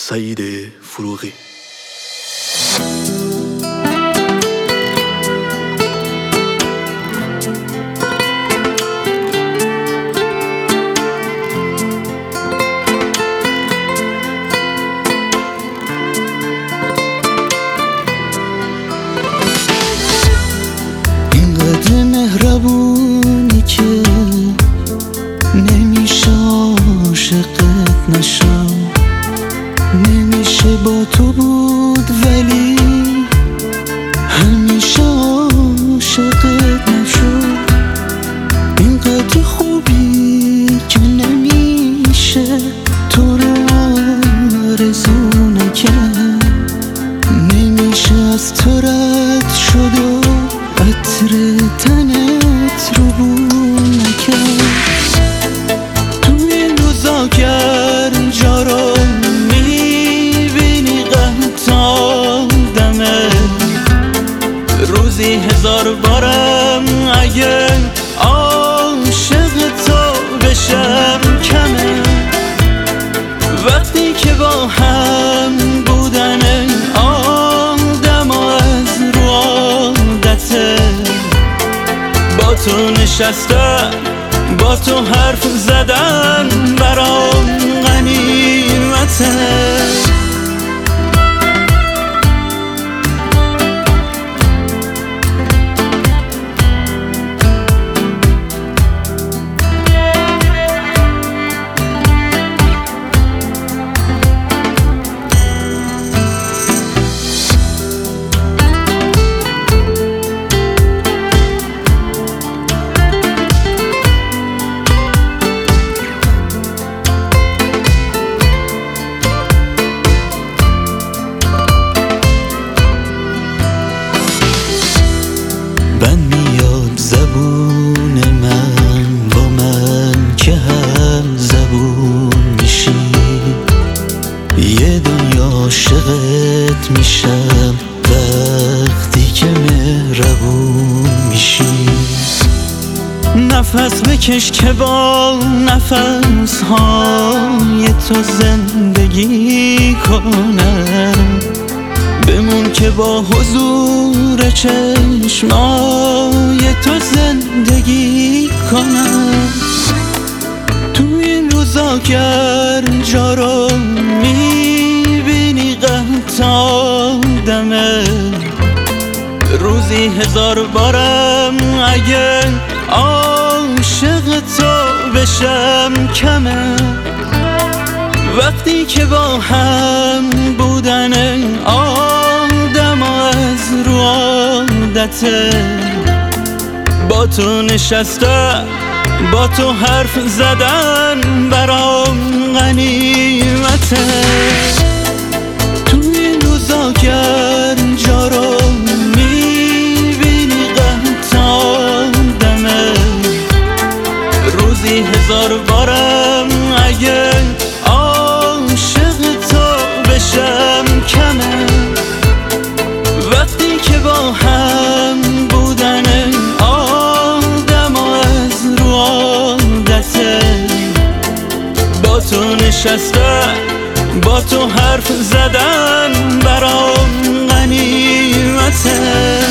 سعید فروغی. اینقدر مهربونی که نمیشه عاشقت نشم، نمیشه با تو بود ولی همیشه عاشقت نشد. اینقدر خوبی که نمیشه تو رو آرزو نکرد، نمیشه از تو رد شد و عطر تنت رو بو نکرد. توی این روزا گرجا رو میبینی قطع آدمه، روزی 1000 بارم اگه عاشق تو بشم کمه. وقتی که با هم بودن آدم از رو عادته، با تو نشستن با تو حرف زدن برام غنیمته. بند میاد زبون من با من که هم زبون میشی، یه دنیا عاشقت میشم وقتی که مهربون میشی. نفس بکش که با نفس های تو زندگی کنم، بمون که با حضور چشمای تو زندگی کنم. تو این روزا گرجا رو میبینی قطع آدمه، روزی 1000 بارم اگه عاشق تو بشم کمه. وقتی که با هم بودن آدم از رو عادته، با تو نشستن با تو حرف زدن برام غنیمته. تو این روزا گرجا رو میبینی قطع آدمه، روزی 1000 بارم اگه عاشق تو بشم کمه. وقتی که با هم بودن آدم از رو عادته، با تو نشستن با تو حرف زدن برام غنیمته.